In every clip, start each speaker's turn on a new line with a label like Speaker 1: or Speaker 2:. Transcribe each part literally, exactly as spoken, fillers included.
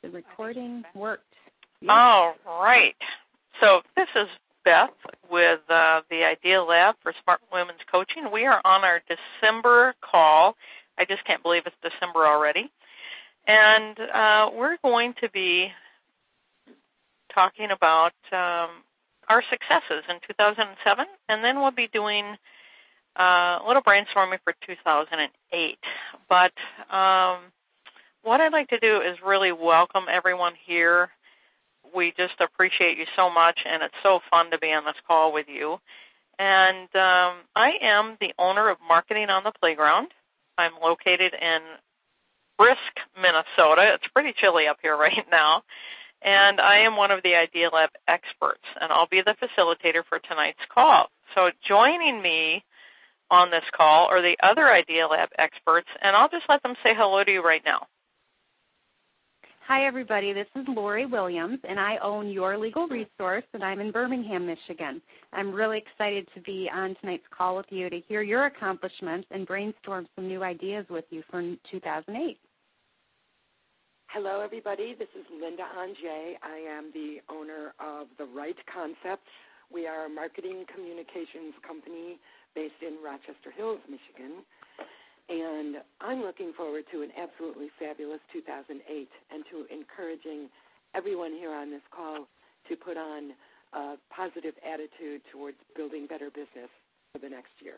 Speaker 1: The recording worked. Yep.
Speaker 2: All right. So this is Beth with uh, the Idea Lab for Smart Women's Coaching. We are on our December call. I just can't believe it's December already. And uh, we're going to be talking about um, our successes in two thousand seven, and then we'll be doing uh, a little brainstorming for two thousand eight. But um, what I'd like to do is really welcome everyone here. We just appreciate you so much, and it's so fun to be on this call with you. And um, I am the owner of Marketing on the Playground. I'm located in Brisk, Minnesota. It's pretty chilly up here right now. And I am one of the Idea Lab experts, and I'll be the facilitator for tonight's call. So joining me on this call are the other Idea Lab experts, and I'll just let them say hello to you right now.
Speaker 1: Hi, everybody. This is Lori Williams, and I own Your Legal Resource, and I'm in Birmingham, Michigan. I'm really excited to be on tonight's call with you to hear your accomplishments and brainstorm some new ideas with you for two thousand eight.
Speaker 3: Hello, everybody. This is Linda Ange. I am the owner of The Right Concepts. We are a marketing communications company based in Rochester Hills, Michigan. And I'm looking forward to an absolutely fabulous two thousand eight and to encouraging everyone here on this call to put on a positive attitude towards building better business for the next year.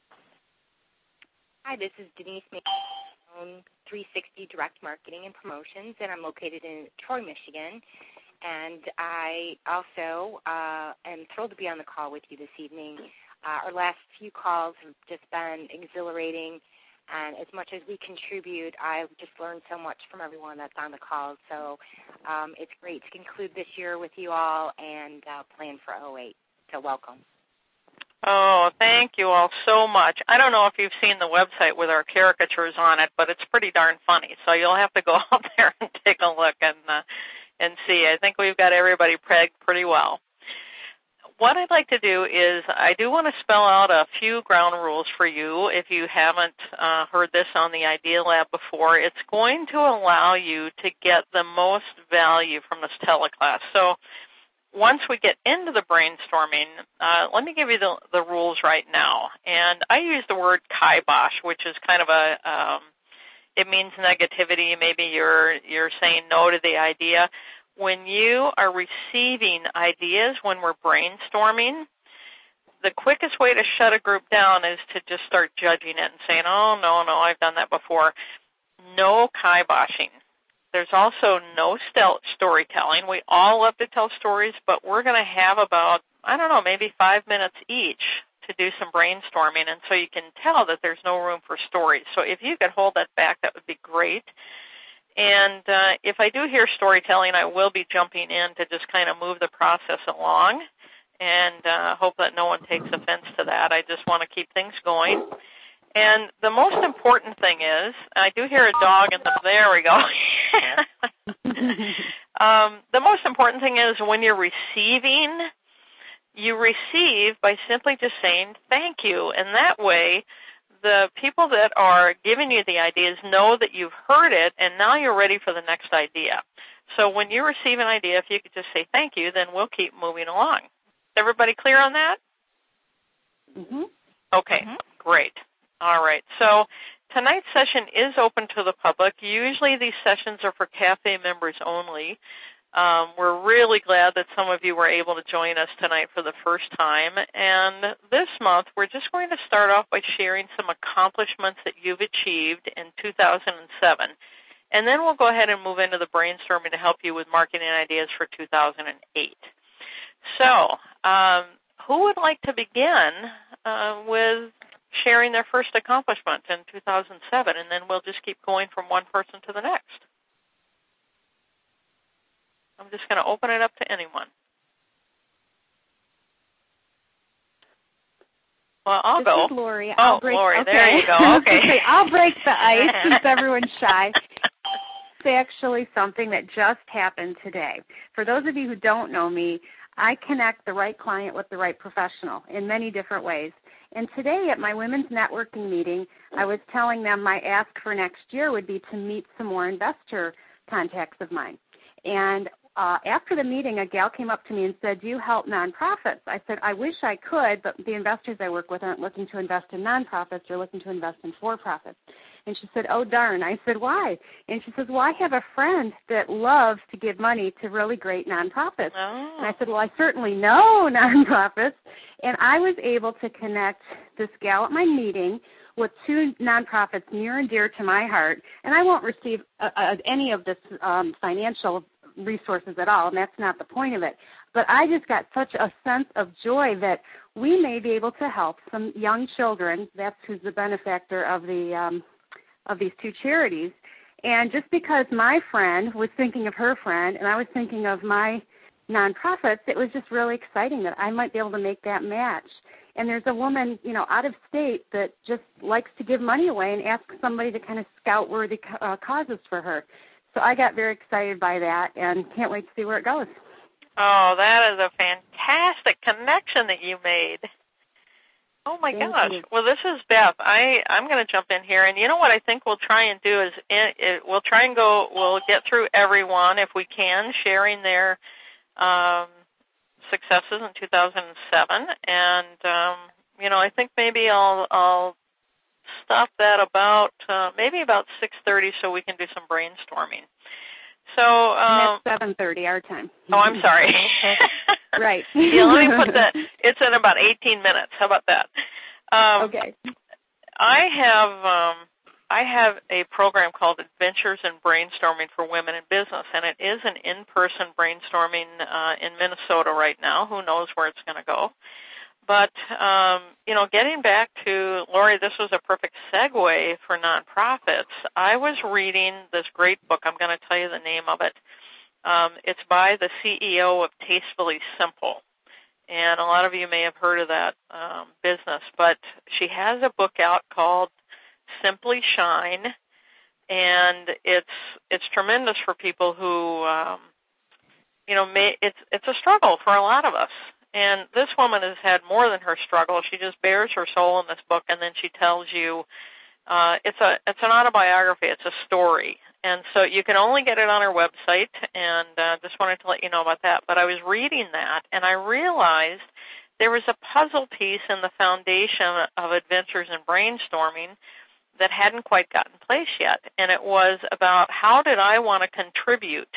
Speaker 4: Hi, this is Denise May. I own three sixty Direct Marketing and Promotions, and I'm located in Troy, Michigan. And I also uh, am thrilled to be on the call with you this evening. Uh, our last few calls have just been exhilarating. And as much as we contribute, I've just learned so much from everyone that's on the call. So um, it's great to conclude this year with you all and uh, plan for oh eight. So welcome.
Speaker 2: Oh, thank you all so much. I don't know if you've seen the website with our caricatures on it, but it's pretty darn funny. So you'll have to go out there and take a look and uh, and see. I think we've got everybody pegged pretty well. What I'd like to do is I do want to spell out a few ground rules for you if you haven't uh, heard this on the Idea Lab before. It's going to allow you to get the most value from this teleclass. So once we get into the brainstorming, uh, let me give you the, the rules right now. And I use the word kibosh, which is kind of a, um, it means negativity. Maybe you're you're saying no to the idea. When you are receiving ideas, when we're brainstorming, the quickest way to shut a group down is to just start judging it and saying, oh, no, no, I've done that before. No kiboshing. There's also no storytelling. We all love to tell stories, but we're going to have about, I don't know, maybe five minutes each to do some brainstorming, and so you can tell that there's no room for stories. So if you could hold that back, that would be great. And uh, if I do hear storytelling, I will be jumping in to just kind of move the process along, and uh, hope that no one takes offense to that. I just want to keep things going. And the most important thing is, I do hear a dog in the, there we go. um, the most important thing is when you're receiving, you receive by simply just saying thank you, and that way the people that are giving you the ideas know that you've heard it, and now you're ready for the next idea. So when you receive an idea, if you could just say thank you, then we'll keep moving along. Everybody clear on that?
Speaker 1: Mm-hmm.
Speaker 2: Okay, mm-hmm. Great. All right. So tonight's session is open to the public. Usually these sessions are for cafe members only. Um, we're really glad that some of you were able to join us tonight for the first time. And this month, we're just going to start off by sharing some accomplishments that you've achieved in two thousand seven. And then we'll go ahead and move into the brainstorming to help you with marketing ideas for two thousand eight. So um, who would like to begin uh, with sharing their first accomplishment in two thousand seven? And then we'll just keep going from one person to the next. I'm just going to open it up to anyone. Well, I'll
Speaker 1: this
Speaker 2: go.
Speaker 1: Is Lori.
Speaker 2: Oh,
Speaker 1: I'll break,
Speaker 2: Lori,
Speaker 1: okay.
Speaker 2: there you go. Okay.
Speaker 1: I'll break the ice since everyone's shy. It's actually something that just happened today. For those of you who don't know me, I connect the right client with the right professional in many different ways. And today at my women's networking meeting, I was telling them my ask for next year would be to meet some more investor contacts of mine. And uh, after the meeting, a gal came up to me and said, do you help nonprofits? I said, I wish I could, but the investors I work with aren't looking to invest in nonprofits. They're looking to invest in for-profits. And she said, oh, darn. I said, why? And she says, well, I have a friend that loves to give money to really great nonprofits.
Speaker 2: Oh.
Speaker 1: And I said, well, I certainly know nonprofits. And I was able to connect this gal at my meeting with two nonprofits near and dear to my heart. And I won't receive uh, uh, any of this um, financial resources at all, and that's not the point of it. But I just got such a sense of joy that we may be able to help some young children. That's who's the benefactor of the um, of these two charities. And just because my friend was thinking of her friend and I was thinking of my nonprofits, it was just really exciting that I might be able to make that match. And there's a woman, you know, out of state that just likes to give money away and ask somebody to kind of scout worthy uh, causes for her. So I got very excited by that and can't wait to see where it goes.
Speaker 2: Oh, that is a fantastic connection that you made. Oh, my
Speaker 1: Thank
Speaker 2: gosh.
Speaker 1: you.
Speaker 2: Well, this is Beth. I, I'm going to jump in here. And you know what I think we'll try and do is it, it, we'll try and go, we'll get through everyone, if we can, sharing their um, successes in two thousand seven. And, um, you know, I think maybe I'll, I'll stop that about uh, maybe about six thirty so we can do some brainstorming. So um,
Speaker 1: and that's seven thirty our time.
Speaker 2: Oh, I'm sorry.
Speaker 1: Right.
Speaker 2: Yeah, let me put that. It's in about eighteen minutes. How about that? Um,
Speaker 1: okay.
Speaker 2: I have um, I have a program called Adventures in Brainstorming for Women in Business, and it is an in-person brainstorming uh, in Minnesota right now. Who knows where it's going to go? But, um, you know, getting back to, Lori, this was a perfect segue for nonprofits. I was reading this great book. I'm going to tell you the name of it. Um, it's by the C E O of Tastefully Simple. And a lot of you may have heard of that um, business. But she has a book out called Simply Shine. And it's it's tremendous for people who, um, you know, may, it's it's a struggle for a lot of us. And this woman has had more than her struggle. She just bears her soul in this book, and then she tells you uh, it's a it's an autobiography. It's a story, and so you can only get it on her website. And uh, just wanted to let you know about that. But I was reading that, and I realized there was a puzzle piece in the foundation of Adventures in Brainstorming that hadn't quite gotten place yet, and it was about how did I want to contribute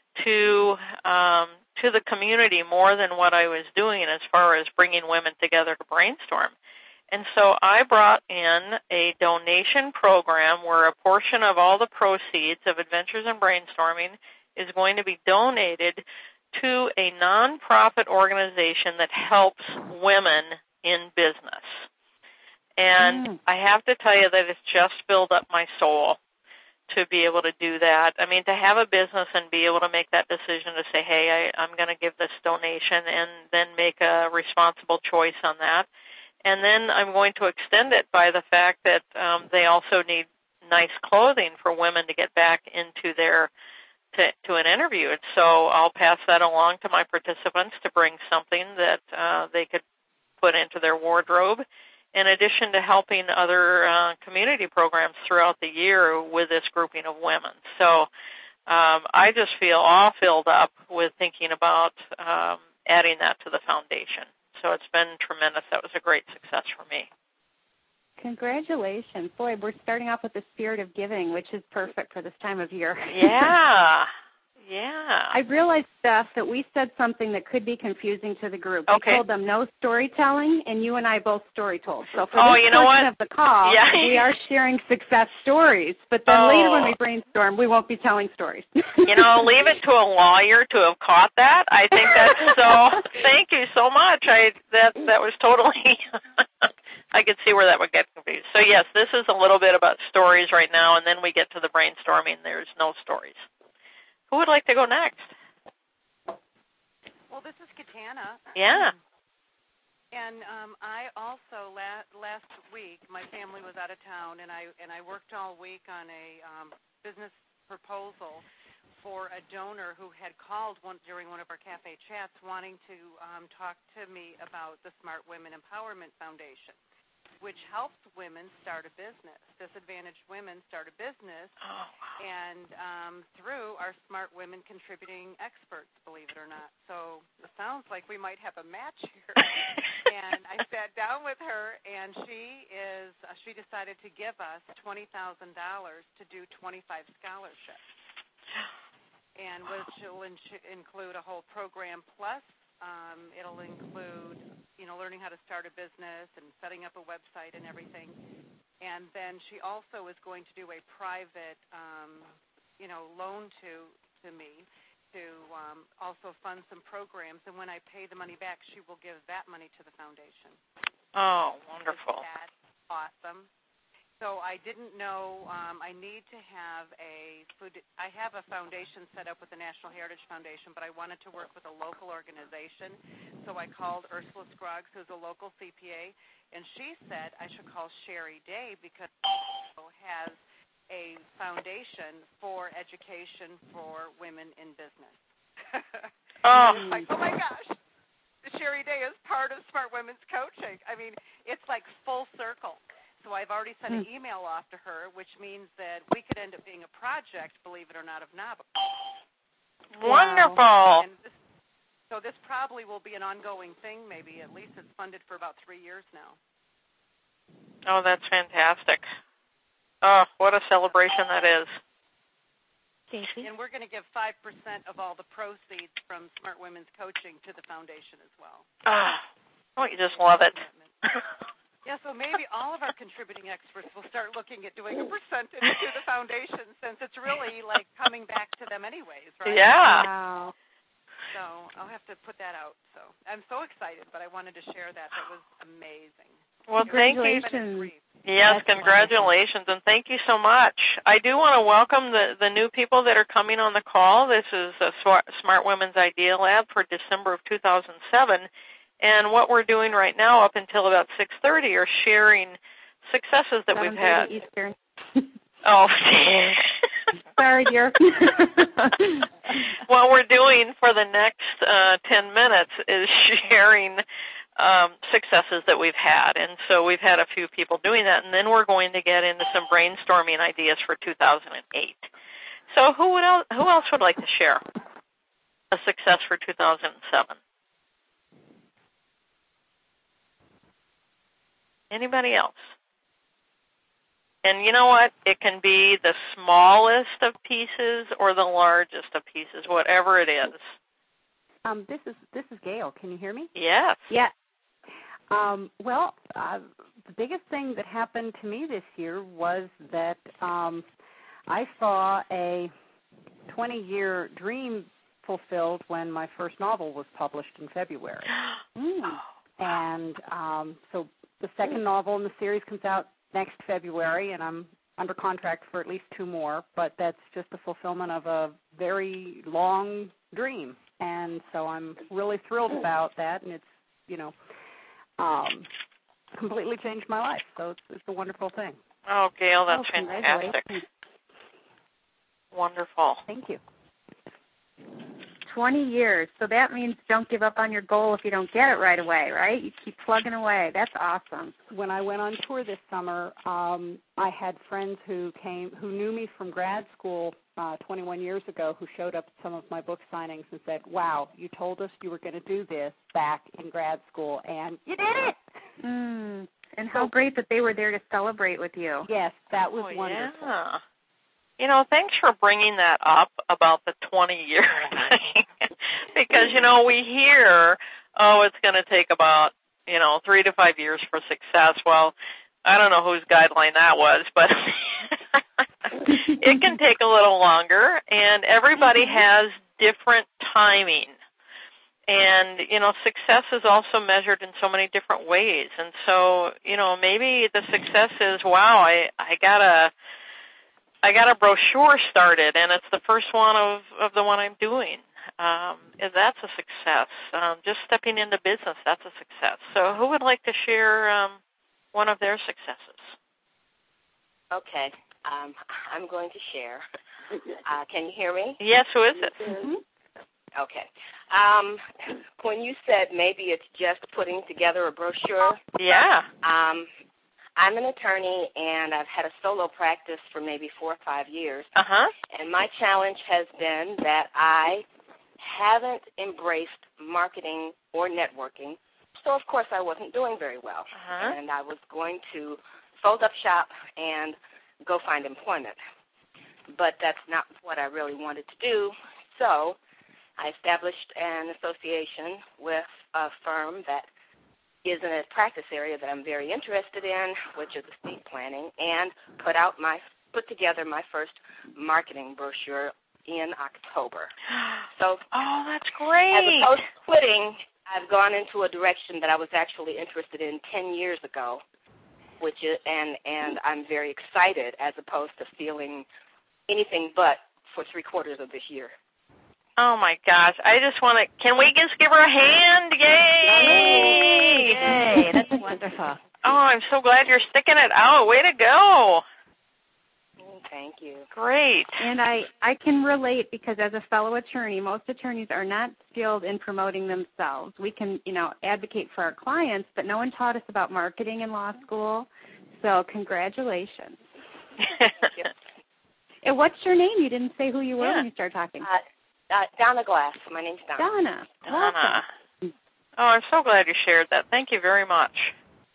Speaker 2: to um, to the community more than what I was doing as far as bringing women together to brainstorm. And so I brought in a donation program where a portion of all the proceeds of Adventures in Brainstorming is going to be donated to a nonprofit organization that helps women in business. And mm. I have to tell you that it's just filled up my soul to be able to do that. I mean, to have a business and be able to make that decision to say, hey, I, I'm going to give this donation and then make a responsible choice on that. And then I'm going to extend it by the fact that um, they also need nice clothing for women to get back into their to, to an interview. And so I'll pass that along to my participants to bring something that uh, they could put into their wardrobe, in addition to helping other uh, community programs throughout the year with this grouping of women. So um, I just feel all filled up with thinking about um, adding that to the foundation. So it's been tremendous. That was a great success for me.
Speaker 1: Congratulations. Boy, we're starting off with the spirit of giving, which is perfect for this time of year.
Speaker 2: Yeah. Yeah.
Speaker 1: I realized, Steph, that we said something that could be confusing to the group.
Speaker 2: Okay.
Speaker 1: We told them no storytelling, and you and I both story told. So for
Speaker 2: oh,
Speaker 1: this
Speaker 2: you know
Speaker 1: portion
Speaker 2: what?
Speaker 1: of the call,
Speaker 2: yeah.
Speaker 1: we are sharing success stories. But then
Speaker 2: oh.
Speaker 1: later when we brainstorm, we won't be telling stories.
Speaker 2: you know, leave it to a lawyer to have caught that. I think that's so. Thank you so much. I that that was totally. I could see where that would get confused. So yes, this is a little bit about stories right now, and then we get to the brainstorming. There's no stories. Who would like to go next?
Speaker 5: Well, this is Katana.
Speaker 2: Yeah.
Speaker 5: And um, I also la- last week my family was out of town, and I and I worked all week on a um, business proposal for a donor who had called one, during one of our cafe chats, wanting to um, talk to me about the Smart Women Empowerment Foundation, which helps women start a business, disadvantaged women start a business.
Speaker 2: Oh, wow.
Speaker 5: and um, through our Smart Women Contributing Experts, believe it or not. So it sounds like we might have a match here. And I sat down with her, and she is uh, she decided to give us twenty thousand dollars to do twenty-five scholarships, and which will in- include a whole program plus. Um, it'll include, you know, learning how to start a business and setting up a website and everything. And then she also is going to do a private, um, you know, loan to to me to um, also fund some programs. And when I pay the money back, she will give that money to the foundation.
Speaker 2: Oh, wonderful.
Speaker 5: That's awesome. So I didn't know, um, I need to have a food, I have a foundation set up with the National Heritage Foundation, but I wanted to work with a local organization. So I called Ursula Scruggs, who's a local C P A, and she said I should call Sherry Day because she has a foundation for education for women in business.
Speaker 2: Oh.
Speaker 5: It's like, oh my gosh, Sherry Day is part of Smart Women's Coaching. I mean, it's like full circle. So I've already sent an email off to her, which means that we could end up being a project, believe it or not, of N A B A.
Speaker 2: Wonderful.
Speaker 5: And this, so this probably will be an ongoing thing, maybe. At least it's funded for about three years now.
Speaker 2: Oh, that's fantastic. Oh, what a celebration that is.
Speaker 5: And we're going to give five percent of all the proceeds from Smart Women's Coaching to the foundation as well.
Speaker 2: Oh, oh you just love it.
Speaker 5: Yeah, so maybe all of our contributing experts will start looking at doing a percentage to the foundation since it's really like coming back to them anyways, right?
Speaker 2: Yeah.
Speaker 1: Wow.
Speaker 5: So I'll have to put that out. So I'm so excited, but I wanted to share that. That was amazing.
Speaker 2: Well, thank you.
Speaker 1: Congratulations.
Speaker 2: Yes,
Speaker 1: That's
Speaker 2: congratulations, wonderful. And thank you so much. I do want to welcome the, the new people that are coming on the call. This is a Smart Women's Idea Lab for December of two thousand seven. And what we're doing right now up until about six thirty are sharing successes that we've had.
Speaker 1: Eastern.
Speaker 2: Oh,
Speaker 1: sorry, dear.
Speaker 2: What we're doing for the next uh, ten minutes is sharing um, successes that we've had. And so we've had a few people doing that, and then we're going to get into some brainstorming ideas for two thousand eight. So who, would else, who else would like to share a success for two thousand seven? Anybody else? And you know what? It can be the smallest of pieces or the largest of pieces, whatever it is.
Speaker 6: Um, this is this is Gail. Can you hear me?
Speaker 2: Yes.
Speaker 1: Yeah.
Speaker 6: Um, well, uh, the biggest thing that happened to me this year was that um, I saw a twenty-year dream fulfilled when my first novel was published in February.
Speaker 1: Mm.
Speaker 6: And um, so the second novel in the series comes out next February, and I'm under contract for at least two more, but that's just the fulfillment of a very long dream. And so I'm really thrilled about that, and it's, you know, um, completely changed my life. So it's, it's a wonderful thing.
Speaker 2: Oh, Gail, that's
Speaker 6: oh,
Speaker 2: fantastic. Wonderful.
Speaker 6: Thank you.
Speaker 1: twenty years. So that means don't give up on your goal if you don't get it right away, right? You keep plugging away. That's awesome.
Speaker 6: When I went on tour this summer, um, I had friends who came, who knew me from grad school uh, twenty-one years ago, who showed up at some of my book signings and said, wow, you told us you were going to do this back in grad school, and you did it!
Speaker 1: Mm. And how great that they were there to celebrate with you.
Speaker 6: Yes, that was
Speaker 2: oh,
Speaker 6: wonderful.
Speaker 2: Yeah. You know, thanks for bringing that up about the twenty-year thing. Because, you know, we hear, oh, it's going to take about, you know, three to five years for success. Well, I don't know whose guideline that was, but it can take a little longer, and everybody has different timing. And, you know, success is also measured in so many different ways. And so, you know, maybe the success is, wow, I, I got a... I got a brochure started, and it's the first one of, of the one I'm doing. Um, that's a success. Um, just stepping into business, that's a success. So who would like to share um, one of their successes?
Speaker 4: Okay. Um, I'm going to share. Uh, can you hear me?
Speaker 2: Yes, who is it?
Speaker 4: Mm-hmm. Okay. Um, when you said maybe it's just putting together a brochure,
Speaker 2: yeah.
Speaker 4: um, I'm an attorney, and I've had a solo practice for maybe four or five years.
Speaker 2: Uh-huh.
Speaker 4: And my challenge has been that I haven't embraced marketing or networking. So, of course, I wasn't doing very well.
Speaker 2: Uh-huh.
Speaker 4: And I was going to fold up shop and go find employment. But that's not what I really wanted to do. So I established an association with a firm that is in a practice area that I'm very interested in, which is estate planning, and put out my put together my first marketing brochure in October. So,
Speaker 2: oh, that's great.
Speaker 4: As opposed to quitting, I've gone into a direction that I was actually interested in ten years ago, which is and and I'm very excited as opposed to feeling anything but for three quarters of this year.
Speaker 2: Oh, my gosh. I just want to, can we just give her a hand? Yay!
Speaker 6: Yay, that's wonderful.
Speaker 2: Oh, I'm so glad you're sticking it out. Way to go.
Speaker 4: Thank you.
Speaker 2: Great.
Speaker 1: And I, I can relate because as a fellow attorney, most attorneys are not skilled in promoting themselves. We can, you know, advocate for our clients, but no one taught us about marketing in law school. So congratulations.
Speaker 4: Thank you.
Speaker 1: And what's your name? You didn't say who you were
Speaker 2: Yeah.
Speaker 1: when you started talking.
Speaker 4: Uh, uh, Donna Glass. My name's Donna.
Speaker 1: Donna.
Speaker 2: Donna.
Speaker 1: Welcome.
Speaker 2: Oh, I'm so glad you shared that. Thank you very much.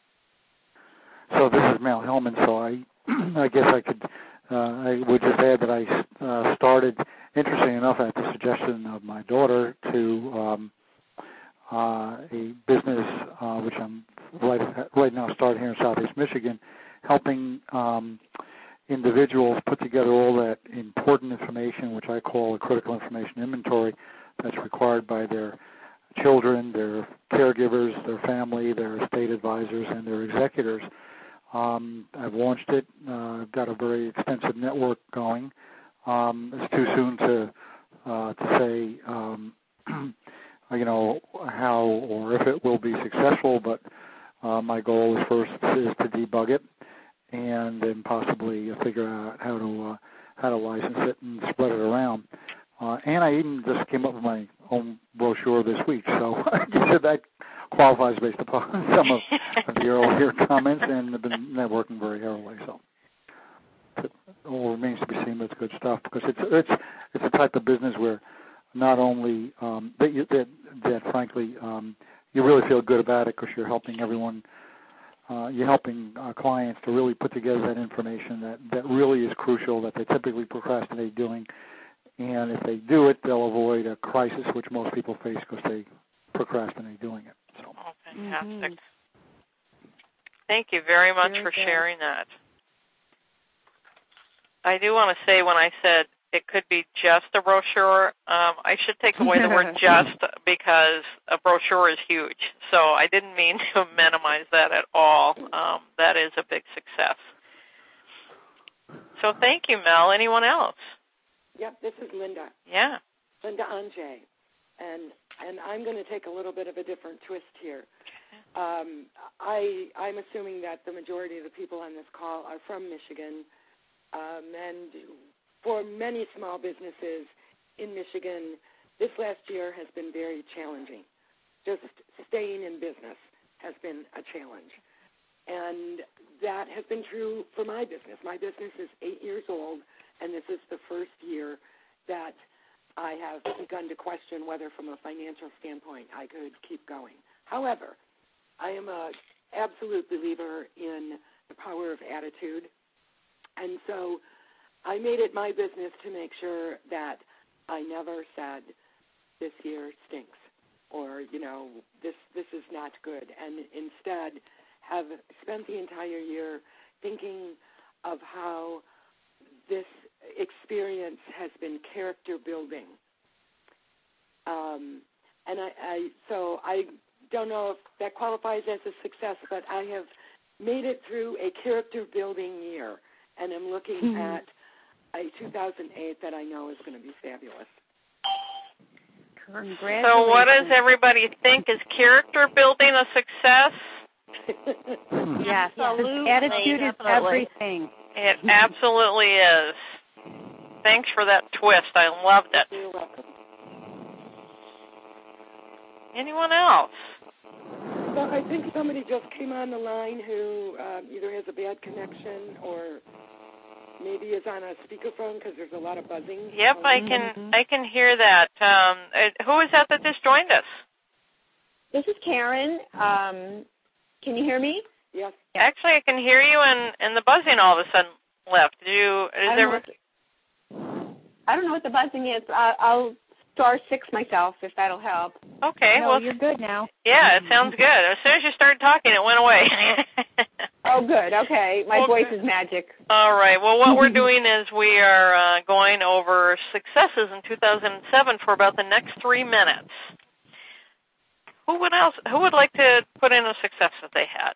Speaker 7: So this is Mel Hellman. So I, I guess I could, uh, I would just add that I uh, started, interesting enough, at the suggestion of my daughter, to um, uh, a business uh, which I'm right right now starting here in Southeast Michigan, helping um, individuals put together all that important information, which I call a critical information inventory, that's required by their children, their caregivers, their family, their estate advisors, and their executors. Um, I've launched it. Uh, I've got a very extensive network going. Um, it's too soon to uh, to say, um, you know, how or if it will be successful. But uh, my goal is first is to debug it, and then possibly figure out how to uh, how to license it and spread it around. Uh, and I even just came up with my own brochure this week, so that qualifies based upon some of, of the earlier comments, and have been networking very heavily. So it all remains to be seen, but it's good stuff because it's it's it's a type of business where not only um, that, you, that that frankly um, you really feel good about it because you're helping everyone. Uh, you're helping uh, clients to really put together that information that, that really is crucial that they typically procrastinate doing. And if they do it, they'll avoid a crisis, which most people face because they procrastinate doing it. So.
Speaker 2: Oh, fantastic.
Speaker 1: Mm-hmm.
Speaker 2: Thank you very much
Speaker 1: Very
Speaker 2: for
Speaker 1: good.
Speaker 2: sharing that. I do want to say when I said it could be just a brochure, um, I should take away the word just because a brochure is huge. So I didn't mean to minimize that at all. Um, that is a big success. So thank you, Mel. Anyone else?
Speaker 3: Yep, this is Linda.
Speaker 2: Yeah.
Speaker 3: Linda Anjay. And and I'm going to take a little bit of a different twist here. Um, I, I'm assuming that the majority of the people on this call are from Michigan. Um, and for many small businesses in Michigan, this last year has been very challenging. Just staying in business has been a challenge. And that has been true for my business. My business is eight years old, and this is the first year that I have begun to question whether from a financial standpoint I could keep going. However, I am an absolute believer in the power of attitude. And so I made it my business to make sure that I never said, this year stinks, or, you know, this this is not good, and instead have spent the entire year thinking of how this experience has been character building. Um, and I, I so I don't know if that qualifies as a success, but I have made it through a character building year, and I'm looking mm-hmm. at a two thousand eight that I know is going to be fabulous.
Speaker 1: Congratulations.
Speaker 2: So what does everybody think? Is character building a success?
Speaker 1: Yes.
Speaker 4: Absolutely.
Speaker 1: Attitude is everything.
Speaker 2: It absolutely is. Thanks for that twist. I loved it.
Speaker 3: You're welcome.
Speaker 2: Anyone else?
Speaker 3: So I think somebody just came on the line who uh, either has a bad connection or maybe is on a speakerphone because there's a lot of buzzing.
Speaker 2: Yep, I can I can hear that. Um, who is that that just joined us?
Speaker 8: This is Karen. Um, can you hear me?
Speaker 3: Yes.
Speaker 2: Actually, I can hear you, and, and the buzzing all of a sudden left. Did you? Is
Speaker 8: I, don't
Speaker 2: there...
Speaker 8: know what the, I don't know what the buzzing is. I, I'll star six myself if that'll help.
Speaker 2: Okay.
Speaker 1: No,
Speaker 2: well,
Speaker 1: you're good now.
Speaker 2: Yeah, it sounds good. As soon as you started talking, it went away.
Speaker 8: Oh, good. Okay. My
Speaker 2: well,
Speaker 8: voice
Speaker 2: good.
Speaker 8: is magic.
Speaker 2: All right. Well, what we're doing is we are uh, going over successes in two thousand seven for about the next three minutes. Who would else? Who would like to put in a success that they had?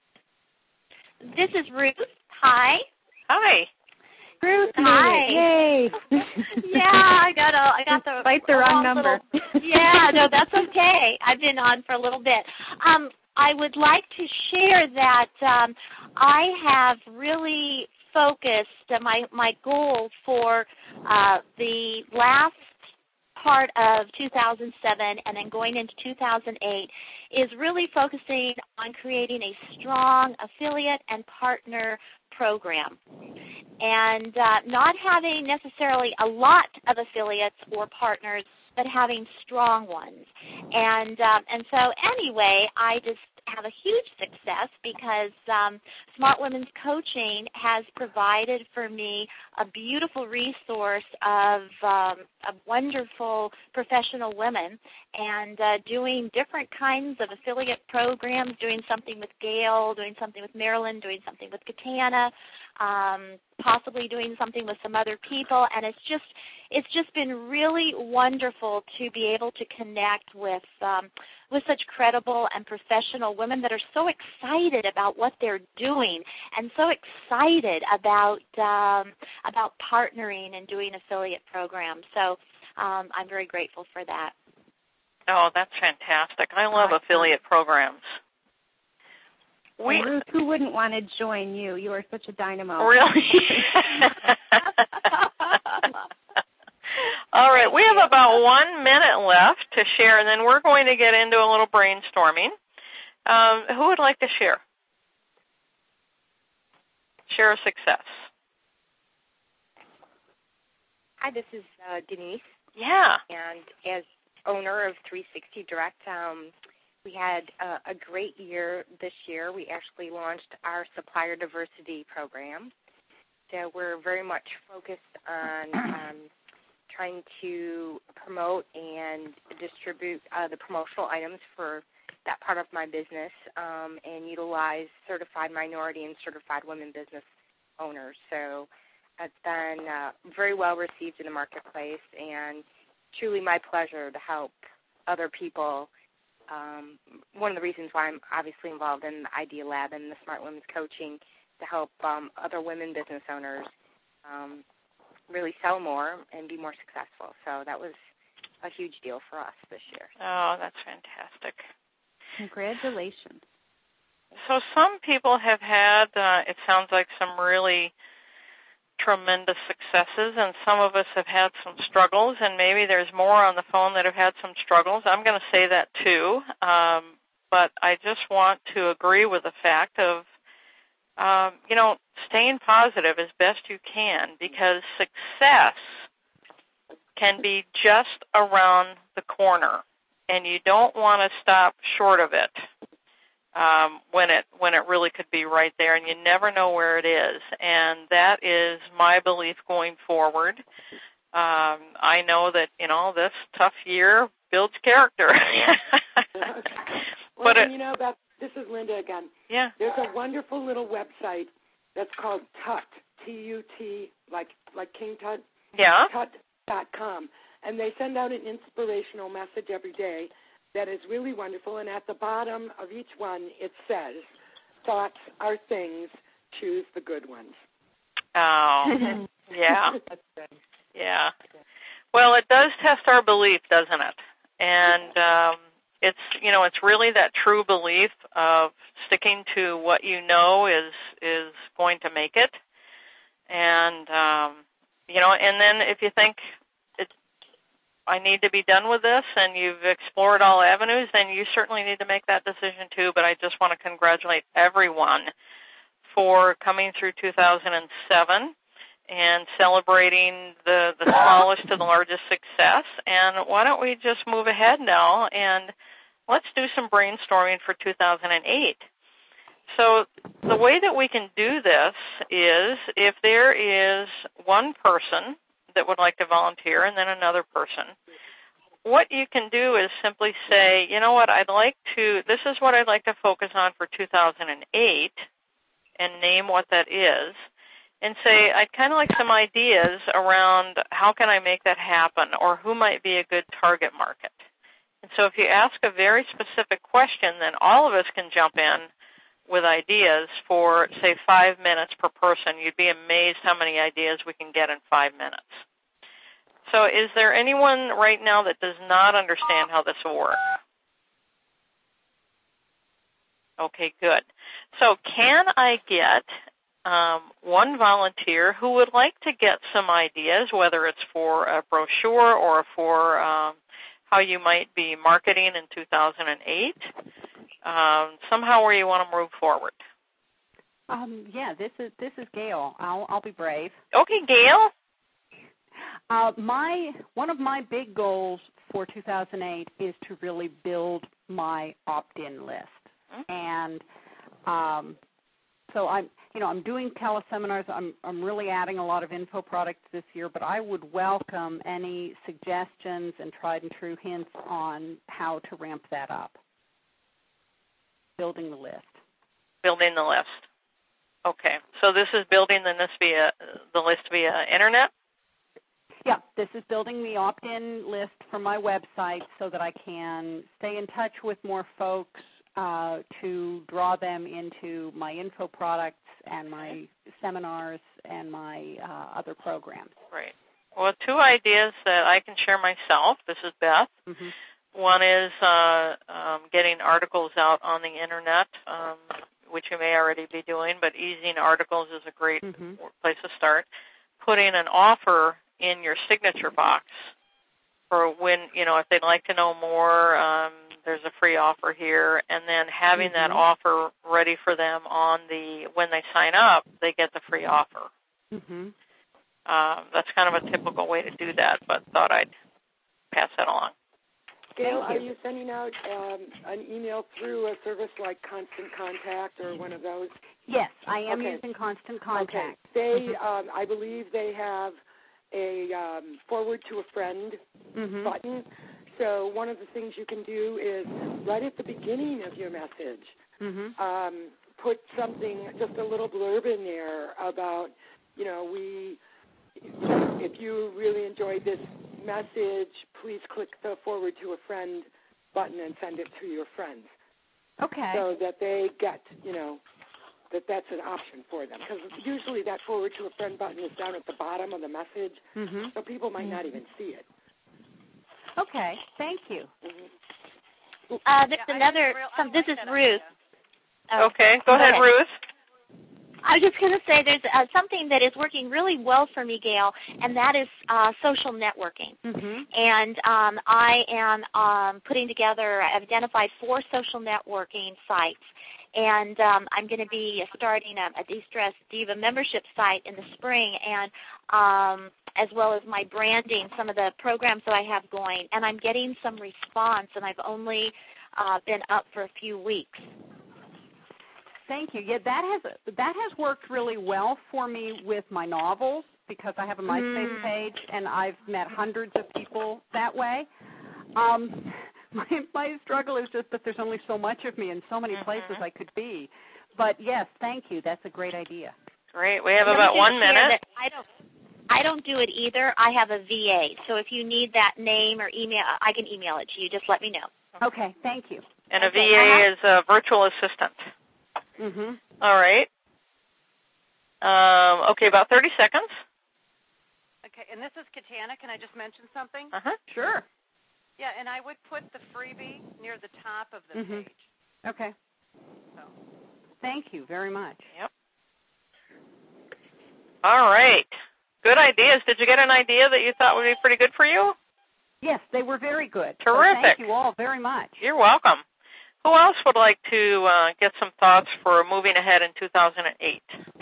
Speaker 9: This is Ruth. Hi.
Speaker 2: Hi.
Speaker 1: Ruth,
Speaker 9: Hi.
Speaker 1: Yay.
Speaker 9: Yeah, I got a, I got the
Speaker 1: Despite the wrong number.
Speaker 9: Little, yeah, no, that's okay. I've been on for a little bit. Um, I would like to share that um, I have really focused uh, my my goal for uh, the last part of two thousand seven and then going into two thousand eight is really focusing on creating a strong affiliate and partner program and uh, not having necessarily a lot of affiliates or partners, but having strong ones. And uh, and so anyway, I just have a huge success because um, Smart Women's Coaching has provided for me a beautiful resource of, um, of wonderful professional women and uh, doing different kinds of affiliate programs, doing something with Gail, doing something with Marilyn, doing something with Katana, um, possibly doing something with some other people, and it's just it's just been really wonderful to be able to connect with um, with such credible and professional women that are so excited about what they're doing and so excited about um, about partnering and doing affiliate programs. So um, I'm very grateful for that.
Speaker 2: Oh, that's fantastic. I love awesome. affiliate programs.
Speaker 1: We, Ruth, who wouldn't want to join you? You are such a dynamo.
Speaker 2: Really? All right, we have about one minute left to share, and then we're going to get into a little brainstorming. Um, who would like to share? Share a success.
Speaker 4: Hi, this is uh, Denise.
Speaker 2: Yeah.
Speaker 4: And as owner of three sixty Direct, um, we had uh, a great year this year. We actually launched our supplier diversity program. So we're very much focused on um, trying to promote and distribute uh, the promotional items for that part of my business um, and utilize certified minority and certified women business owners. So it's been uh, very well received in the marketplace and truly my pleasure to help other people. Um, one of the reasons why I'm obviously involved in the Idea Lab and the Smart Women's Coaching to help um, other women business owners um, really sell more and be more successful. So that was a huge deal for us this year.
Speaker 2: Oh, that's fantastic.
Speaker 1: Congratulations.
Speaker 2: So some people have had, uh, it sounds like, some really tremendous successes, and some of us have had some struggles, and maybe there's more on the phone that have had some struggles. I'm going to say that too, um, but I just want to agree with the fact of, um, you know, staying positive as best you can, because success can be just around the corner, and you don't want to stop short of it. Um, when it when it really could be right there, and you never know where it is. And that is my belief going forward. Um, I know that, you know, this tough year builds character.
Speaker 3: well,
Speaker 2: but it,
Speaker 3: you know, Beth, this is Linda again.
Speaker 2: Yeah.
Speaker 3: There's a wonderful little website that's called Tut, T U T, like like King Tut.
Speaker 2: Yeah.
Speaker 3: Tut dot com, and they send out an inspirational message every day. That is really wonderful, and at the bottom of each one it says, thoughts are things, choose the good ones.
Speaker 2: Oh, yeah. Yeah. Well, it does test our belief, doesn't it? And um, it's, you know, it's really that true belief of sticking to what you know is is going to make it. And, um, you know, and then if you think, I need to be done with this and you've explored all avenues, then you certainly need to make that decision too. But I just want to congratulate everyone for coming through two thousand seven and celebrating the, the smallest to the largest success. And why don't we just move ahead now and let's do some brainstorming for two thousand eight. So the way that we can do this is if there is one person that would like to volunteer and then another person, what you can do is simply say, you know what, I'd like to, this is what I'd like to focus on for two thousand eight, and name what that is, and say, I'd kind of like some ideas around how can I make that happen, or who might be a good target market. And so if you ask a very specific question, then all of us can jump in with ideas for, say, five minutes per person. You'd be amazed how many ideas we can get in five minutes. So is there anyone right now that does not understand how this will work? Okay, good. So can I get um, one volunteer who would like to get some ideas, whether it's for a brochure or for um, how you might be marketing in two thousand eight, um, somehow where you want to move forward?
Speaker 6: Um, yeah, this is this is Gail. I'll I'll be brave.
Speaker 2: Okay, Gail.
Speaker 6: Uh, my one of my big goals for two thousand eight is to really build my opt-in list, mm-hmm. and um, so I'm you know I'm doing teleseminars. I'm I'm really adding a lot of info products this year, but I would welcome any suggestions and tried and true hints on how to ramp that up. Building the list.
Speaker 2: Building the list. Okay, so this is building the list via the list via internet.
Speaker 6: Yeah, this is building the opt-in list for my website so that I can stay in touch with more folks uh, to draw them into my info products and my seminars and my uh, other programs.
Speaker 2: Right. Well, two ideas that I can share myself. This is Beth. Mm-hmm. One is uh, um, getting articles out on the internet, um, which you may already be doing, but easing articles is a great mm-hmm. place to start. Putting an offer in your signature box for when, you know, if they'd like to know more, um, there's a free offer here, and then having mm-hmm. that offer ready for them on the, when they sign up, they get the free offer. Mm-hmm. Um, that's kind of a typical way to do that, but thought I'd pass that along.
Speaker 3: Gail, are you sending out um, an email through a service like Constant Contact or one of those?
Speaker 6: Yes, I am
Speaker 3: okay.
Speaker 6: using Constant Contact.
Speaker 3: Okay. They, um, I believe they have a um, forward to a friend mm-hmm. button. So one of the things you can do is right at the beginning of your message, mm-hmm. um, put something, just a little blurb in there about, you know, we, if you really enjoyed this message, please click the forward to a friend button and send it to your friends.
Speaker 6: Okay.
Speaker 3: So that they get, you know, that that's an option for them. Because usually that forward to a friend button is down at the bottom of the message, mm-hmm. so people might mm-hmm. not even see it.
Speaker 6: Okay, thank you.
Speaker 9: Mm-hmm. Uh, there's yeah, another, real, some, this like is Ruth.
Speaker 2: Oh, okay, go ahead, Ruth.
Speaker 9: I was just going to say there's uh, something that is working really well for me, Gail, and that is uh, social networking. Mm-hmm. And um, I am um, putting together, I've identified four social networking sites, and um, I'm going to be starting a, a De-Stress Diva membership site in the spring, and um, as well as my branding, some of the programs that I have going, and I'm getting some response, and I've only uh, been up for a few weeks.
Speaker 6: Thank you. Yeah, that has that has worked really well for me with my novels because I have a MySpace mm. page and I've met hundreds of people that way. Um, my my struggle is just that there's only so much of me and so many mm-hmm. places I could be. But yes, thank you. That's a great idea.
Speaker 2: Great. We have about one minute.
Speaker 9: I don't I don't do it either. I have a V A. So if you need that name or email, I can email it to you. Just let me know.
Speaker 6: Okay. Thank you.
Speaker 2: And a
Speaker 6: okay.
Speaker 2: V A uh-huh. is a virtual assistant.
Speaker 6: Mm-hmm.
Speaker 2: All right. Um, okay, about thirty seconds.
Speaker 5: Okay, and this is Katana. Can I just mention something?
Speaker 2: Uh-huh.
Speaker 6: Sure.
Speaker 5: Yeah, and I would put the freebie near the top of the
Speaker 6: mm-hmm.
Speaker 5: page.
Speaker 6: Okay.
Speaker 5: So.
Speaker 6: Thank you very much.
Speaker 2: Yep. All right. Good ideas. Did you get an idea that you thought would be pretty good for you?
Speaker 6: Yes, they were very good.
Speaker 2: Terrific.
Speaker 6: So thank you all very much.
Speaker 2: You're welcome. Who else would like to uh, get some thoughts for moving ahead in two thousand eight?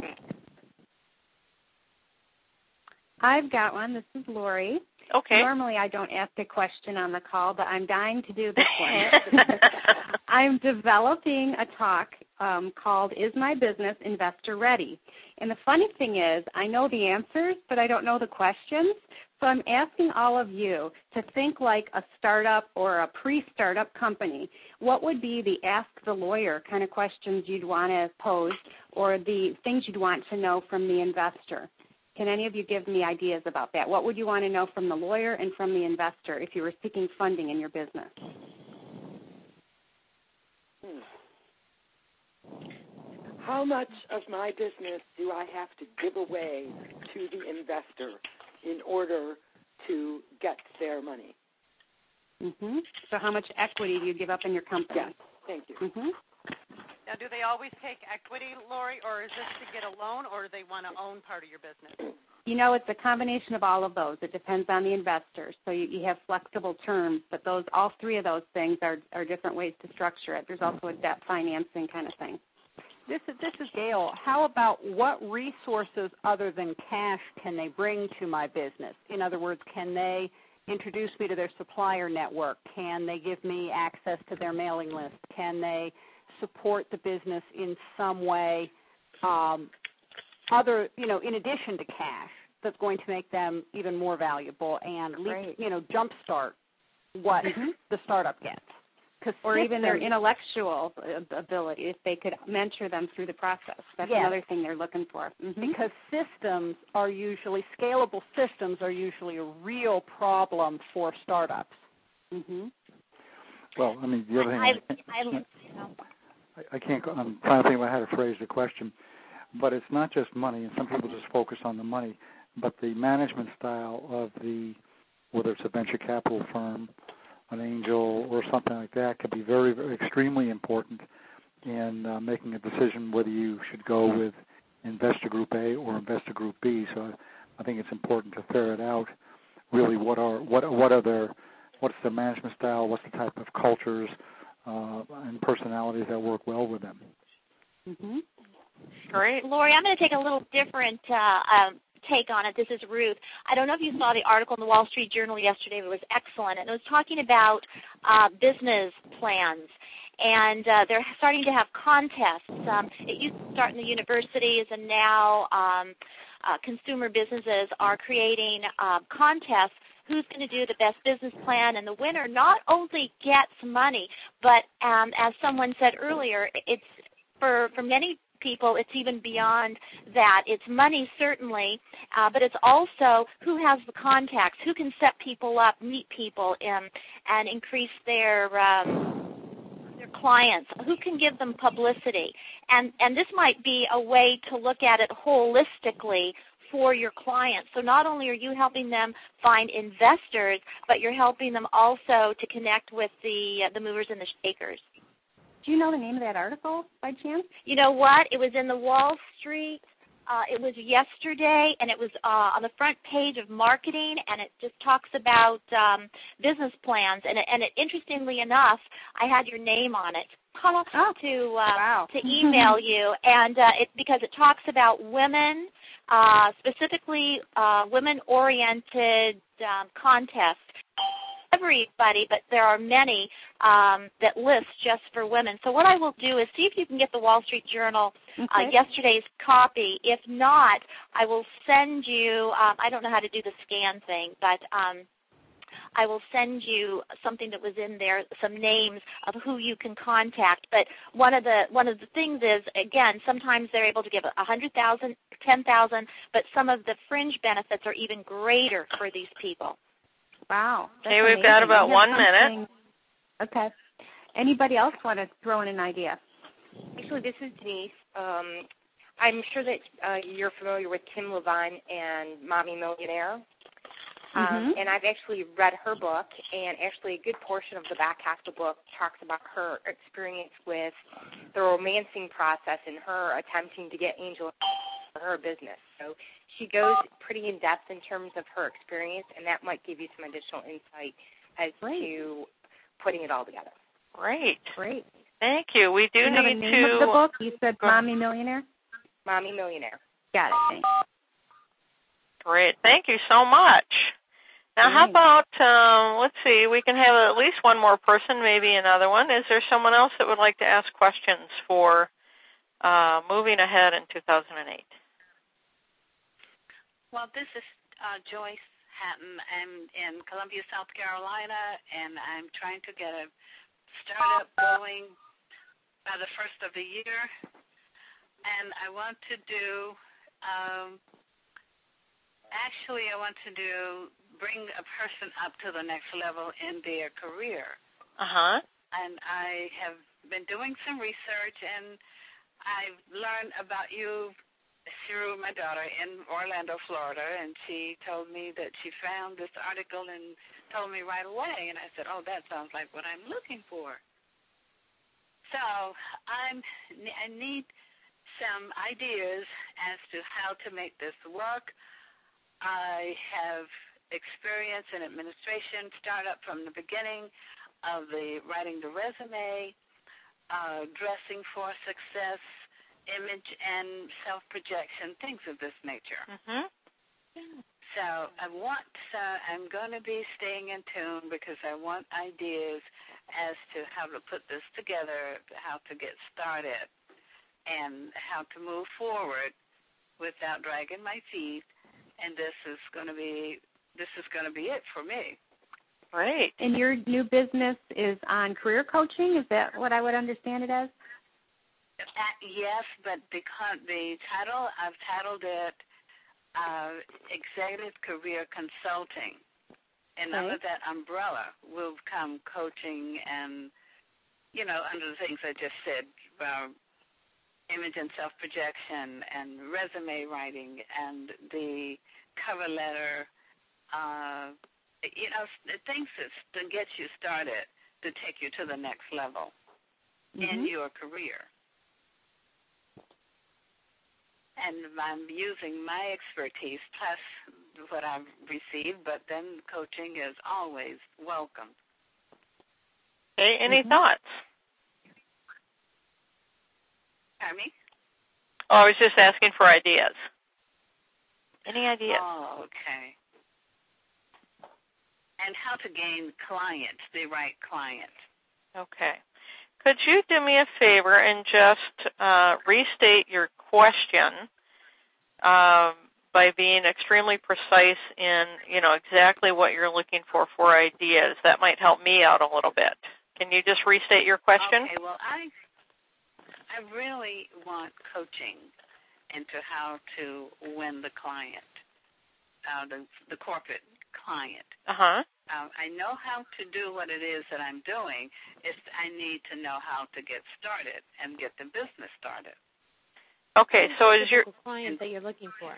Speaker 1: I've got one. This is Lori.
Speaker 2: Okay.
Speaker 1: Normally I don't ask a question on the call, but I'm dying to do this one. I'm developing a talk um, called Is My Business Investor Ready? And the funny thing is I know the answers, but I don't know the questions. So I'm asking all of you to think like a startup or a pre-startup company. What would be the ask the lawyer kind of questions you'd want to pose or the things you'd want to know from the investor? Can any of you give me ideas about that? What would you want to know from the lawyer and from the investor if you were seeking funding in your business?
Speaker 3: Hmm. How much of my business do I have to give away to the investor in order to get their money?
Speaker 1: Mm-hmm. So how much equity do you give up in your company?
Speaker 3: Yes, thank you.
Speaker 1: Mm-hmm.
Speaker 5: Now, do they always take equity, Lori, or is this to get a loan, or do they want to own part of your business?
Speaker 1: You know, it's a combination of all of those. It depends on the investor. So you, you have flexible terms, but those all three of those things are, are different ways to structure it. There's also a debt financing kind of thing.
Speaker 6: This is, this is Gail. How about what resources other than cash can they bring to my business? In other words, can they introduce me to their supplier network? Can they give me access to their mailing list? Can they support the business in some way um, other, you know, in addition to cash that's going to make them even more valuable and, leap, you know, jumpstart what mm-hmm. the startup gets?
Speaker 1: Or even their intellectual ability, if they could mentor them through the process. That's yes. another thing they're looking for. Mm-hmm.
Speaker 6: Because systems are usually, scalable systems are usually a real problem for startups.
Speaker 1: Mm-hmm.
Speaker 7: Well, I mean, the other thing, I, I, I, I can't, I'm trying to think about how to phrase the question, but it's not just money, and some people just focus on the money, but the management style of the, whether it's a venture capital firm, an angel or something like that, could be very, very extremely important in uh, making a decision whether you should go with investor group A or investor group B. So I think it's important to ferret out really what are what what are their what's their management style, what's the type of cultures uh, and personalities that work well with them.
Speaker 1: Mm-hmm.
Speaker 2: Great,
Speaker 9: Lori. I'm going to take a little different Uh, um, take on it. This is Ruth. I don't know if you saw the article in the Wall Street Journal yesterday. It was excellent, and it was talking about uh, business plans, and uh, they're starting to have contests. Um, it used to start in the universities, and now um, uh, consumer businesses are creating uh, contests. Who's going to do the best business plan, and the winner not only gets money, but um, as someone said earlier, it's for, for many people, it's even beyond that. It's money, certainly, uh, but it's also who has the contacts, who can set people up, meet people, and, and increase their um, their clients, who can give them publicity. And, and this might be a way to look at it holistically for your clients. So not only are you helping them find investors, but you're helping them also to connect with the, uh, the movers and the shakers.
Speaker 1: Do you know the name of that article by chance?
Speaker 9: You know what? It was in the Wall Street. Uh, it was yesterday, and it was uh, on the front page of marketing, and it just talks about um, business plans. And, it, and it, interestingly enough, I had your name on it oh, to uh,
Speaker 1: wow.
Speaker 9: to email you, and uh, it, because it talks about women, uh, specifically uh, women-oriented um, contests. Everybody, but there are many um, that list just for women. So what I will do is see if you can get the Wall Street Journal
Speaker 1: okay.
Speaker 9: uh, yesterday's copy. If not, I will send you, um, I don't know how to do the scan thing, but um, I will send you something that was in there, some names of who you can contact. But one of the one of the things is, again, sometimes they're able to give one hundred thousand dollars, ten thousand dollars, but some of the fringe benefits are even greater for these people.
Speaker 1: Wow.
Speaker 2: Okay, we've got about one minute.
Speaker 1: Okay. Anybody else want to throw in an idea?
Speaker 4: Actually, this is Denise. Um, I'm sure that uh, you're familiar with Kim Levine and Mommy Millionaire. Um,
Speaker 1: mm-hmm.
Speaker 4: And I've actually read her book, and actually a good portion of the back half of the book talks about her experience with the romancing process and her attempting to get angel for her business. So she goes pretty in depth in terms of her experience, and that might give you some additional insight as
Speaker 1: Great.
Speaker 4: to putting it all together.
Speaker 2: Great.
Speaker 1: Great.
Speaker 2: Thank you. We do
Speaker 1: you
Speaker 2: need
Speaker 1: know the name
Speaker 2: to.
Speaker 1: Of the book? You said Mommy Millionaire?
Speaker 4: Mommy Millionaire.
Speaker 1: Got it. Thanks.
Speaker 2: Great. Thank you so much. Now, how about, um, let's see, we can have at least one more person, maybe another one. Is there someone else that would like to ask questions for uh, moving ahead in two thousand eight?
Speaker 10: Well, this is uh, Joyce Hatton. I'm in Columbia, South Carolina, and I'm trying to get a startup going by the first of the year. And I want to do, um, actually I want to do, bring a person up to the next level in their career.
Speaker 2: Uh-huh.
Speaker 10: And I have been doing some research, and I've learned about you through my daughter in Orlando, Florida, and she told me that she found this article and told me right away, and I said, oh, that sounds like what I'm looking for. So I'm, I need some ideas as to how to make this work. I have experience in administration, startup from the beginning of the writing the resume, uh, dressing for success, image and self-projection, things of this nature.
Speaker 2: Mm-hmm.
Speaker 10: So I want, so I'm going to be staying in tune because I want ideas as to how to put this together, how to get started, and how to move forward without dragging my feet. And this is going to be this is going to be it for me.
Speaker 2: Great.
Speaker 1: And your new business is on career coaching? Is that what I would understand it as?
Speaker 10: Uh, yes, but the the title I've titled it uh, Executive Career Consulting, and
Speaker 1: okay.
Speaker 10: under that umbrella will come coaching and you know under the things I just said. Uh, image and self-projection and resume writing and the cover letter, uh, you know, things that get you started to take you to the next level mm-hmm. in your career. And I'm using my expertise plus what I've received, but then coaching is always welcome.
Speaker 2: Okay, any
Speaker 1: mm-hmm.
Speaker 2: thoughts?
Speaker 10: Pardon me?
Speaker 2: Oh, I was just asking for ideas. Any ideas?
Speaker 10: Oh, okay. And how to gain clients, the right client.
Speaker 2: Okay. Could you do me a favor and just uh, restate your question um, by being extremely precise in, you know, exactly what you're looking for for ideas? That might help me out a little bit. Can you just restate your question?
Speaker 10: Okay, well, I... I really want coaching into how to win the client, uh, the, the corporate client.
Speaker 2: Uh-huh.
Speaker 10: Uh, I know how to do what it is that I'm doing. It's, I need to know how to get started and get the business started.
Speaker 2: Okay, so is your
Speaker 11: client that you're looking for?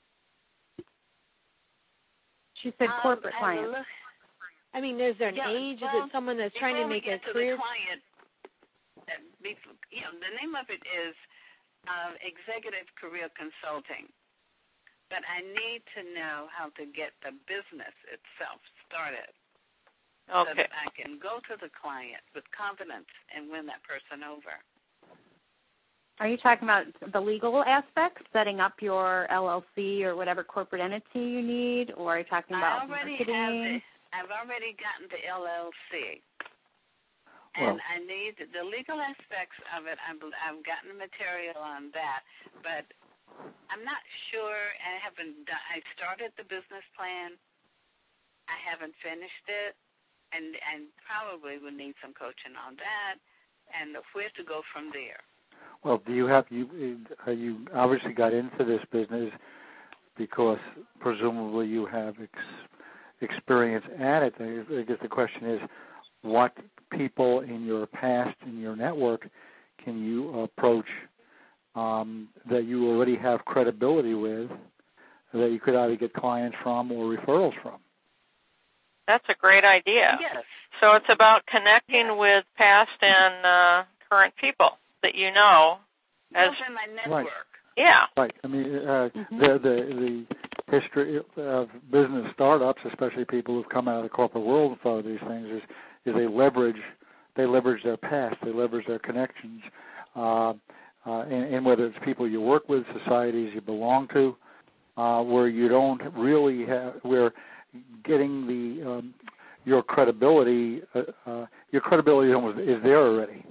Speaker 1: She said corporate
Speaker 10: um,
Speaker 1: client.
Speaker 10: Look,
Speaker 11: I mean, is there an
Speaker 10: yeah,
Speaker 11: age?
Speaker 10: well,
Speaker 11: is it someone that's trying to make a
Speaker 10: to
Speaker 11: career?
Speaker 10: The client, you know, the name of it is uh, Executive Career Consulting. But I need to know how to get the business itself started
Speaker 2: okay.
Speaker 10: so that I can go to the client with confidence and win that person over.
Speaker 1: Are you talking about the legal aspects, setting up your L L C or whatever corporate entity you need, or are you talking about
Speaker 10: I already
Speaker 1: marketing?
Speaker 10: have the, I've already gotten the L L C. And well, I need the legal aspects of it. I've, I've gotten material on that, but I'm not sure. I haven't done. I started the business plan. I haven't finished it, and and probably will need some coaching on that, and where to go from there.
Speaker 7: Well, do you have you? Uh, you obviously got into this business because presumably you have ex- experience at it. I guess the question is, what people in your past, in your network, can you approach um, that you already have credibility with, that you could either get clients from or referrals from?
Speaker 2: That's a great idea.
Speaker 10: Yes.
Speaker 2: So it's about connecting
Speaker 10: yes.
Speaker 2: with past and uh, current people that you know. As
Speaker 10: Those are my network.
Speaker 2: Yeah.
Speaker 7: Right. I mean, uh,
Speaker 1: Mm-hmm.
Speaker 7: the, the the history of business startups, especially people who've come out of the corporate world for these things, is is they leverage they leverage their past, they leverage their connections, uh, uh, and, and whether it's people you work with, societies you belong to, uh, where you don't really have where getting the um, your credibility uh, uh, your credibility almost is there already.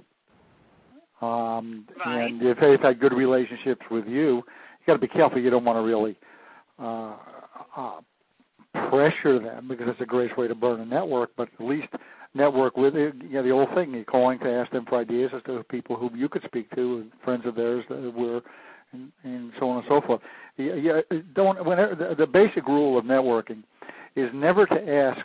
Speaker 7: Um,
Speaker 10: right.
Speaker 7: And if they've had good relationships with you, you got to be careful. You don't want to really uh, uh, pressure them because it's a great way to burn a network. But at least network with it. You know, the old thing, you're calling to ask them for ideas as to people whom you could speak to, and friends of theirs that were, and, and so on and so forth. Yeah, yeah, don't. Whenever, the, the basic rule of networking is never to ask.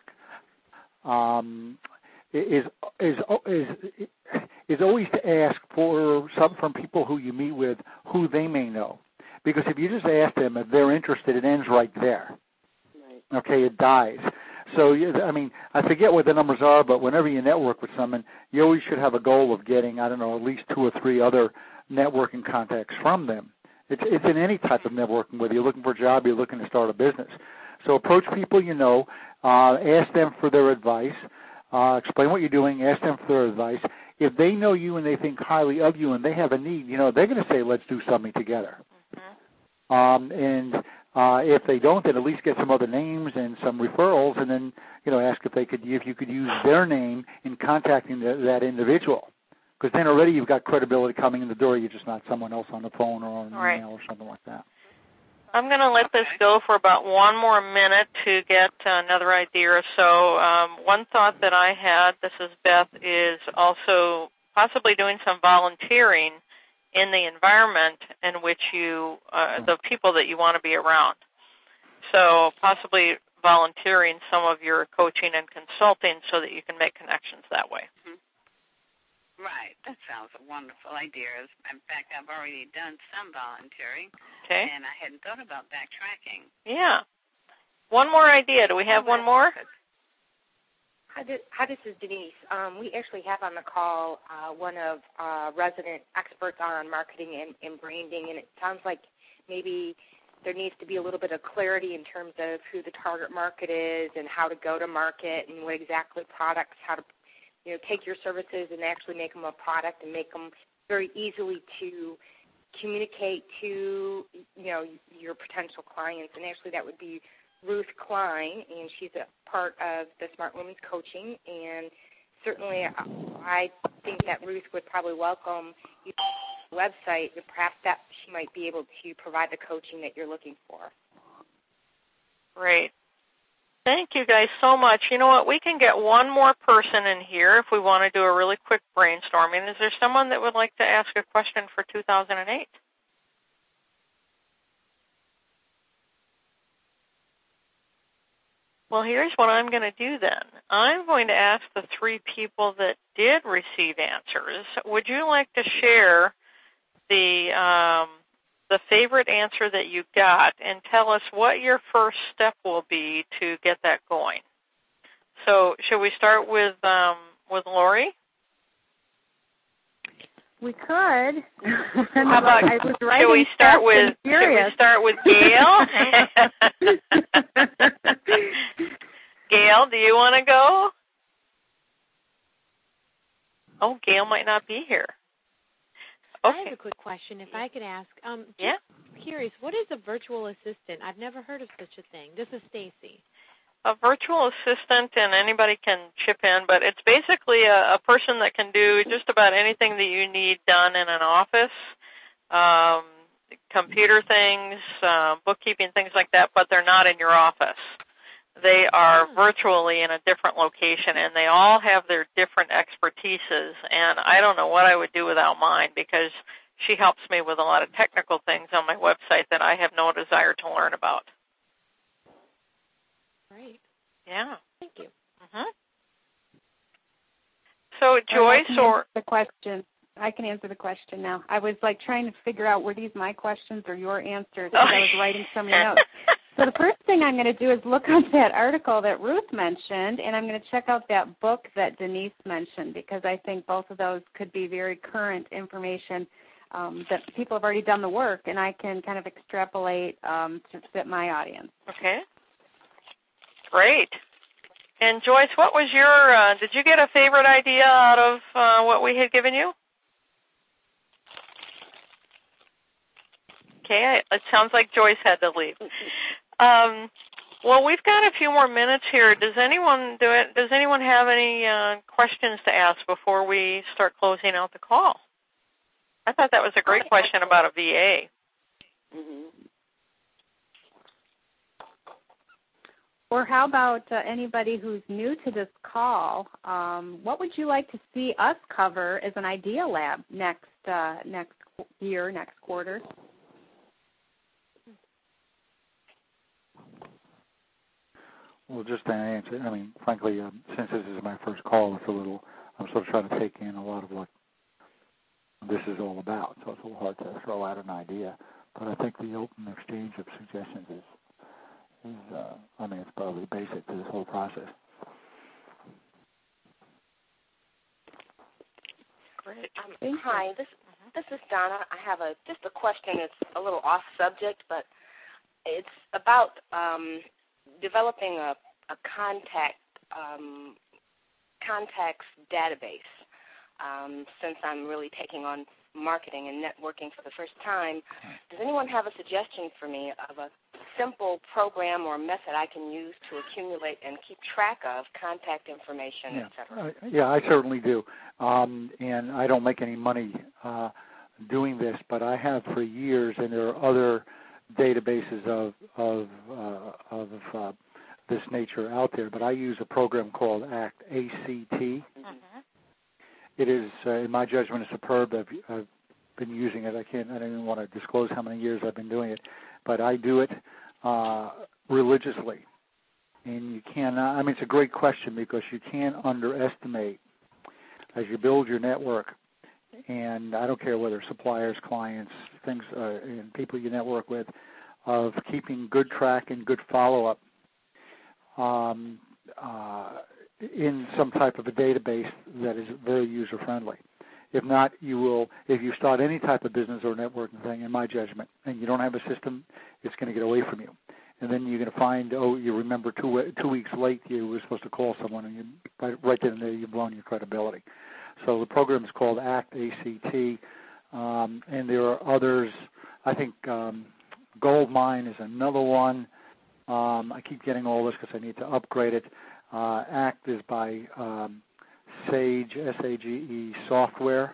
Speaker 7: Um, is is is is always to ask for something from people who you meet with who they may know, because if you just ask them if they're interested, it ends right there.
Speaker 3: Right.
Speaker 7: Okay, it dies. So I mean, I forget what the numbers are, but whenever you network with someone, you always should have a goal of getting, I don't know, at least two or three other networking contacts from them. It's it's in any type of networking, whether you're looking for a job, you're looking to start a business. So approach people you know, uh, ask them for their advice. Uh, explain what you're doing, ask them for their advice. If they know you and they think highly of you and they have a need, you know, they're going to say, let's do something together. Mm-hmm. Um, and uh, if they don't, then at least get some other names and some referrals, and then, you know, ask if they could, if you could use their name in contacting the, that individual. Because then already you've got credibility coming in the door. You're just not someone else on the phone or on an
Speaker 2: right.
Speaker 7: email or something like that.
Speaker 2: I'm going to let this go for about one more minute to get another idea or so. Um, one thought that I had, this is Beth, is also possibly doing some volunteering in the environment in which you, uh, the people that you want to be around. So possibly volunteering some of your coaching and consulting so that you can make connections that way.
Speaker 10: Mm-hmm. Right. That sounds a wonderful idea. In fact, I've already done some volunteering,
Speaker 2: okay.
Speaker 10: and I hadn't thought about backtracking.
Speaker 2: Yeah. One more idea. Do we have one more?
Speaker 4: Hi, this, hi, this is Denise. Um, we actually have on the call uh, one of uh, resident experts on marketing and, and branding, and it sounds like maybe there needs to be a little bit of clarity in terms of who the target market is and how to go to market and what exactly products, how to you know, take your services and actually make them a product and make them very easily to communicate to, you know, your potential clients. And actually that would be Ruth Klein, and she's a part of the Smart Women's Coaching. And certainly I think that Ruth would probably welcome you to the website, but perhaps that she might be able to provide the coaching that you're looking for.
Speaker 2: Great. Thank you guys so much. You know what? We can get one more person in here if we want to do a really quick brainstorming. Is there someone that would like to ask a question for two thousand eight? Well, here's what I'm going to do then. I'm going to ask the three people that did receive answers. Would you like to share the um, the favorite answer that you got and tell us what your first step will be to get that going? So should we start with um, with Lori?
Speaker 1: We could.
Speaker 2: How about,
Speaker 1: I was
Speaker 2: should we start with should we start with Gail? Gail, do you want to go? Oh, Gail might not be here. Okay.
Speaker 11: I have a quick question, if I could ask. Um, just
Speaker 2: yeah.
Speaker 11: Curious, what is a virtual assistant? I've never heard of such a thing. This is Stacy.
Speaker 2: A virtual assistant, and anybody can chip in, but it's basically a, a person that can do just about anything that you need done in an office, um, computer things, uh, bookkeeping, things like that, but they're not in your office. They are virtually in a different location, and they all have their different expertises, and I don't know what I would do without mine because she helps me with a lot of technical things on my website that I have no desire to learn about.
Speaker 11: Great.
Speaker 2: Yeah.
Speaker 11: Thank you.
Speaker 2: Mm-hmm. So, Joyce, or
Speaker 1: the question. I can answer the question now. I was like trying to figure out were these my questions or your answers because I was writing so many notes. So the first thing I'm going to do is look up that article that Ruth mentioned, and I'm going to check out that book that Denise mentioned because I think both of those could be very current information. um, that people have already done the work, and I can kind of extrapolate um, to fit my audience.
Speaker 2: Okay. Great. And Joyce, what was your, uh, did you get a favorite idea out of uh, what we had given you? Okay, I, it sounds like Joyce had to leave. Um, well, we've got a few more minutes here. Does anyone do it? Does anyone have any uh, questions to ask before we start closing out the call? I thought that was a great question about a V A.
Speaker 3: Mm-hmm.
Speaker 1: Or how about uh, anybody who's new to this call? Um, what would you like to see us cover as an Idea Lab next uh, next year, next quarter?
Speaker 7: Well, just to answer, I mean, frankly, um, since this is my first call, it's a little, I'm sort of trying to take in a lot of what this is all about, so it's a little hard to throw out an idea. But I think the open exchange of suggestions is, is uh, I mean, it's probably basic to this whole process.
Speaker 4: Great. Um, hi, this this is Donna. I have a just a question. It's a little off subject, but it's about um, developing a, a contact um, contacts database. Um, since I'm really taking on marketing and networking for the first time, does anyone have a suggestion for me of a simple program or method I can use to accumulate and keep track of contact information,
Speaker 7: yeah.
Speaker 4: et cetera?
Speaker 7: Uh, yeah, I certainly do. Um, and I don't make any money uh, doing this, but I have for years, and there are other databases of of, uh, of uh, this nature out there, but I use a program called ACT, A C T. Mm-hmm. It is, uh, in my judgment, is superb. I've, I've been using it. I can't. I don't even want to disclose how many years I've been doing it, but I do it uh, religiously. And you cannot. I mean, it's a great question because you can't underestimate as you build your network. And I don't care whether suppliers, clients, things, uh, and people you network with, of keeping good track and good follow-up um, uh, in some type of a database that is very user-friendly. If not, you will, if you start any type of business or networking thing, in my judgment, and you don't have a system, it's going to get away from you. And then you're going to find, oh, you remember two two weeks late you were supposed to call someone, and you, right, right then and there you've blown your credibility. So the program is called ACT, A C T, um, and there are others. I think um, Goldmine is another one. Um, I keep getting all this because I need to upgrade it. Uh, ACT is by um, Sage, S A G E Software,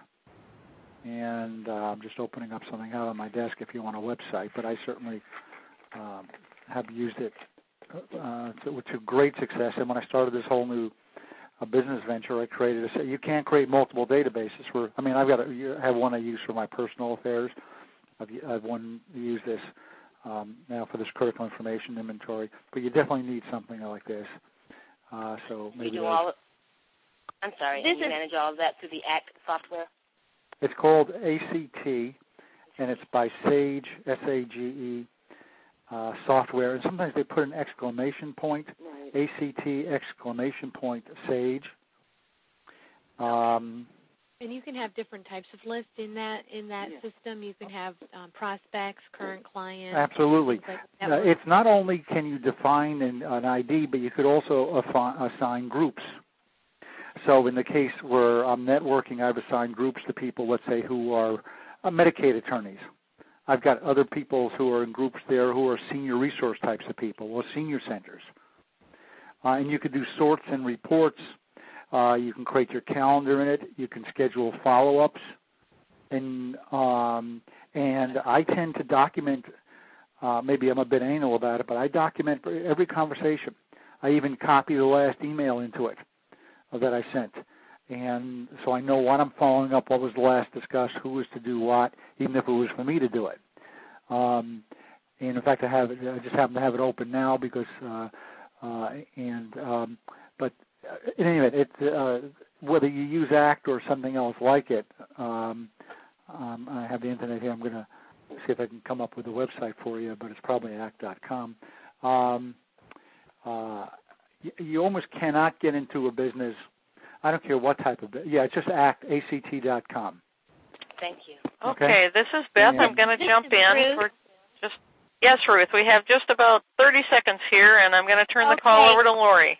Speaker 7: and uh, I'm just opening up something out on my desk if you want a website, but I certainly um, have used it uh, to, to great success. And when I started this whole new uh, business venture, I created a, you can't create multiple databases. For, I mean, I've got a, I have one I use for my personal affairs. I've, I've one use this um, now for this critical information inventory, but you definitely need something like this. Uh, so maybe
Speaker 4: you do all of, I'm sorry, and you manage all of that through the ACT software?
Speaker 7: It's called A C T, and it's by Sage, S A G E uh, Software. And sometimes they put an exclamation point, right. A C T exclamation point Sage. Um,
Speaker 11: and you can have different types of lists in that in that yeah. system. You can have um, prospects, current clients.
Speaker 7: Absolutely.
Speaker 11: Like
Speaker 7: uh, it's not only can you define an, an I D, but you could also affi- assign groups. So in the case where I'm networking, I've assigned groups to people, let's say, who are uh, Medicaid attorneys. I've got other people who are in groups there who are senior resource types of people or senior centers. Uh, and you could do sorts and reports. Uh, you can create your calendar in it. You can schedule follow-ups. And, um, and I tend to document, uh, maybe I'm a bit anal about it, but I document every conversation. I even copy the last email into it that I sent. And so I know what I'm following up, what was the last discussed, who was to do what, even if it was for me to do it. Um, and in fact, I have it, I just happen to have it open now because, uh, uh, and, um, but in any event, it, uh, whether you use ACT or something else like it, um, um, I have the internet here. I'm going to see if I can come up with a website for you, but it's probably act dot com. Um, uh, You almost cannot get into a business. I don't care what type of business. Yeah, it's just act, A C T dot com.
Speaker 4: Thank you.
Speaker 2: Okay,
Speaker 7: okay.
Speaker 2: This is Beth. I'm going to jump in
Speaker 9: Ruth.
Speaker 2: for just yes, Ruth. We have just about thirty seconds here, and I'm going to turn
Speaker 9: Okay.
Speaker 2: the call over to Lori.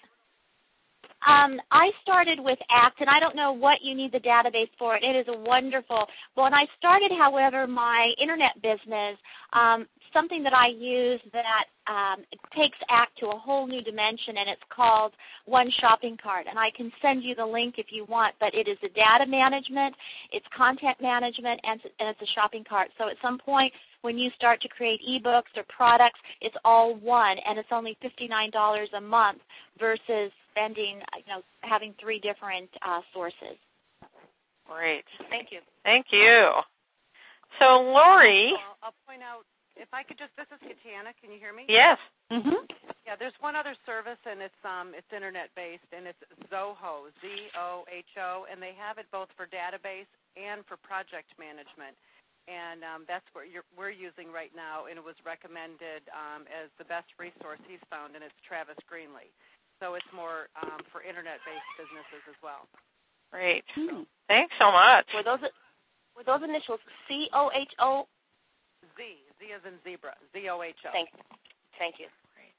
Speaker 9: Um, I started with ACT, and I don't know what you need the database for. It is a wonderful. When I started, however, my internet business, um, something that I use that um, takes ACT to a whole new dimension, and it's called One Shopping Cart. And I can send you the link if you want, but it is a data management, it's content management, and, and it's a shopping cart. So at some point, when you start to create ebooks or products, it's all one, and it's only fifty-nine dollars a month versus spending, you know, having three different uh, sources.
Speaker 2: Great.
Speaker 9: Thank you.
Speaker 2: Thank you. So, Lori.
Speaker 5: Well, I'll point out, if I could just, this is Katana. Can you hear me?
Speaker 2: Yes.
Speaker 1: Mm-hmm.
Speaker 5: Yeah, there's one other service, and it's um it's internet-based, and it's Zoho, Z O H O, and they have it both for database and for project management. And um, that's what you're, we're using right now, and it was recommended um, as the best resource he's found, and it's Travis Greenlee. So it's more um, for internet-based businesses as well.
Speaker 2: Great.
Speaker 9: Hmm.
Speaker 2: Thanks so much.
Speaker 9: Were those were those initials C O H O?
Speaker 5: Z, Z as in zebra, Z O H O.
Speaker 9: Thank you. Thank you.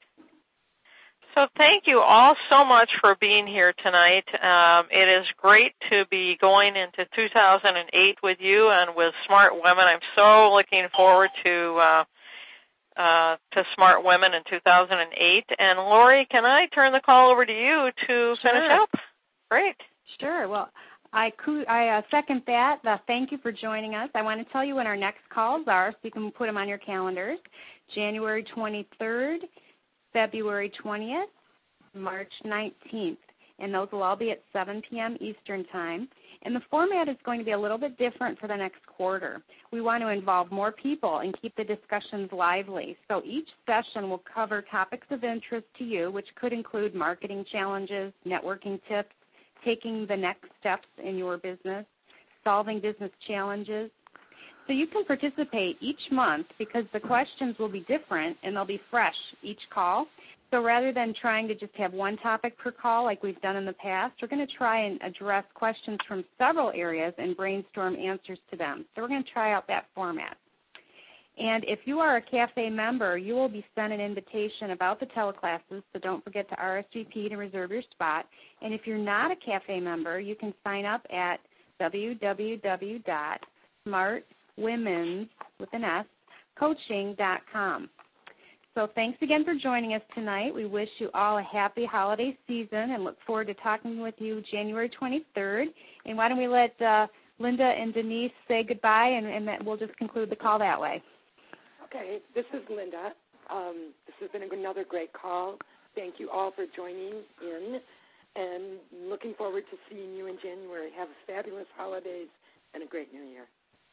Speaker 2: So thank you all so much for being here tonight. Um, it is great to be going into two thousand eight with you and with Smart Women. I'm so looking forward to uh, uh, to Smart Women in two thousand eight. And Lori, can I turn the call over to you to finish
Speaker 1: Sure.
Speaker 2: up? Great.
Speaker 1: Sure. Well, I, coo- I uh, second that. Uh, thank you for joining us. I want to tell you when our next calls are so you can put them on your calendars. January twenty-third, February twentieth, March nineteenth, and those will all be at seven p.m. Eastern Time. And the format is going to be a little bit different for the next quarter. We want to involve more people and keep the discussions lively. So each session will cover topics of interest to you, which could include marketing challenges, networking tips, taking the next steps in your business, solving business challenges. So you can participate each month because the questions will be different and they'll be fresh each call. So rather than trying to just have one topic per call like we've done in the past, we're going to try and address questions from several areas and brainstorm answers to them. So we're going to try out that format. And if you are a CAFE member, you will be sent an invitation about the teleclasses, so don't forget to R S V P to reserve your spot. And if you're not a CAFE member, you can sign up at w w w dot smart women's with an S, coaching dot com. So thanks again for joining us tonight. We wish you all a happy holiday season and look forward to talking with you January twenty-third. And why don't we let uh, Linda and Denise say goodbye, and, and we'll just conclude the call that way.
Speaker 3: Okay, this is Linda. Um, this has been another great call. Thank you all for joining in, and looking forward to seeing you in January. Have fabulous holidays and a great new year.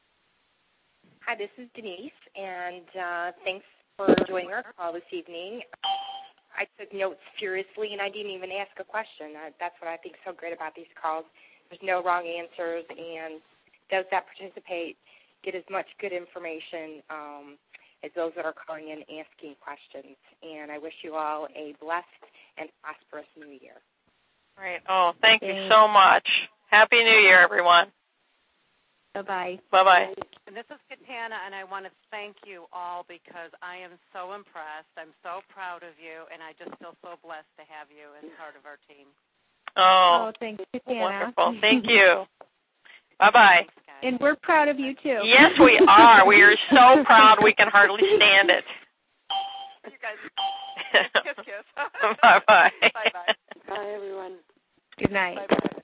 Speaker 4: Hi, this is Denise, and uh, thanks for joining our call this evening. I took notes furiously, and I didn't even ask a question. Uh, that's what I think is so great about these calls. There's no wrong answers, and those that participate get as much good information um, as those that are calling in asking questions. And I wish you all a blessed and prosperous new year.
Speaker 2: Great. Oh, thank you so much. Happy New Year, everyone.
Speaker 1: Bye-bye.
Speaker 2: Bye-bye.
Speaker 5: And this is Katana, and I want to thank you all because I am so impressed. I'm so proud of you, and I just feel so blessed to have you as part of our team.
Speaker 2: Oh,
Speaker 1: oh thanks, Katana.
Speaker 2: Wonderful. Thank you. Bye-bye.
Speaker 5: Thanks, guys.
Speaker 1: And we're proud of you, too.
Speaker 2: Yes, we are. We are so proud we can hardly stand it.
Speaker 5: You guys, kiss, kiss.
Speaker 2: Bye-bye.
Speaker 5: Bye-bye.
Speaker 3: Bye, everyone.
Speaker 1: Good night.
Speaker 5: Bye-bye.